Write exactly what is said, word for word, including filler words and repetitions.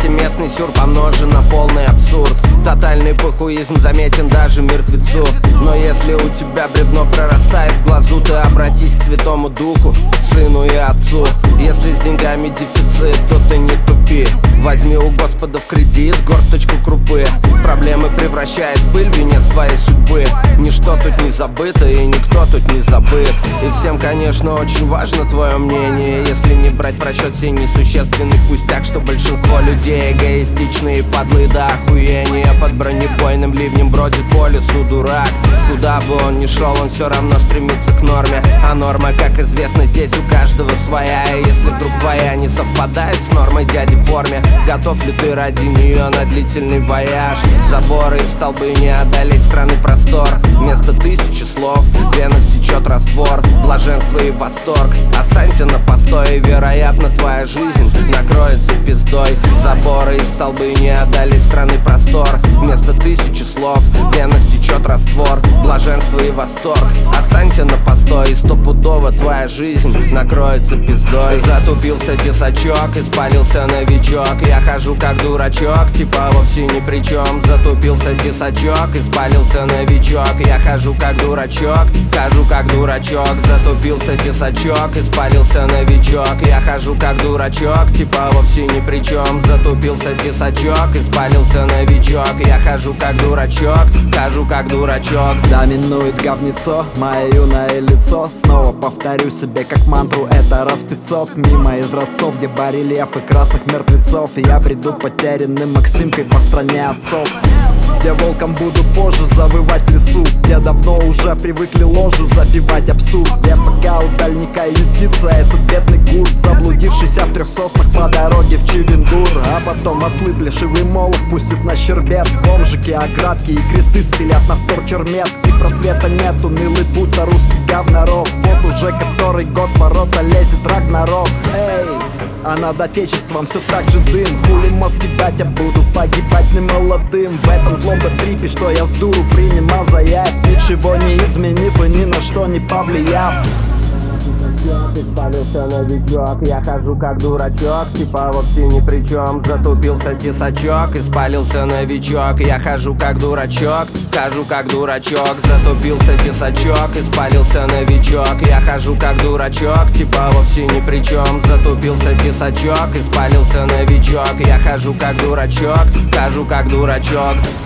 Повсеместный сюр помножен на полный абсурд. Тотальный похуизм заметен даже мертвецу. Но если у тебя бревно прорастает в глазу, ты обратись к Святому Духу, Сыну и Отцу. Если с деньгами дефицит, то ты не тупи. Возьми у Господа в кредит горсточку крупы. Проблемы превращает в пыль венец твоей судьбы. Ничто тут не забыто и никто тут не забыт. И всем, конечно, очень важно твое мнение. Если не брать в расчет сей несущественный пустяк, что большинство людей эгоистичные, подлые до охуения. Под бронебойным ливнем бродит по лесу дурак. Куда бы он ни шел, он все равно стремится к норме. А норма, как известно, здесь у каждого своя. И если вдруг твоя не совпадает с нормой дяди в форме, готов ли ты ради нее на длительный вояж? Заборы и столбы не одолеть страны простор. Вместо тысячи слов в венах течет раствор. Блаженство и восторг, останься на постой, и, вероятно, твоя жизнь накроется пиздой. Заборы и столбы не одолеть страны простор. Вместо тысячи слов в венах течет раствор. Блаженство и восторг, останься на постой, и стопудово твоя жизнь накроется пиздой. Затупился тесачок и спалился новичок. Я хожу как дурачок, типа вовсе ни при чем. Затупился тесачок и спалился новичок. Я хожу как дурачок, хожу как дурачок. Затупился тесачок и спалился новичок. Я хожу как дурачок, типа вовсе ни при чем. Затупился тесачок и спалился новичок. Я хожу как дурачок, хожу как дурачок. Доминует говнецо, мое юное лицо. Снова повторю себе как мантру, это раз пятьсот. Мимо изразцов, где барельефы красных мертвецов. И я приду потерянным Максимкой по стране отцов. Где волком буду позже завывать в лесу. Где давно уже привыкли ложу забивать абсурд. Где пока у дальника ютится этот бедный гурт, заблудившийся в трех соснах по дороге в Чивингур. А потом ослы плешивый молох пустит на щербет. Бомжики, оградки и кресты спилят на вторчермет. И просвета нет, унылый будто русский говноров. Вот уже который год ворота лезет Рагнарок. Эй! А над отечеством все так же дым. Хули мозг кидать, я буду погибать не молодым. В этом злом трипе, что я с дуру принимал заявь, ничего не изменив и ни на что не повлияв. И спалился новичок, я хожу как дурачок, типа вовсе ни при чем. Затупился тесачок и спалился новичок. Я хожу как дурачок, хожу как дурачок. Затупился тесачок и спалился новичок. Я хожу как дурачок, типа вовсе ни при чем. Затупился тесачок и спалился новичок. Я хожу как дурачок, хожу как дурачок.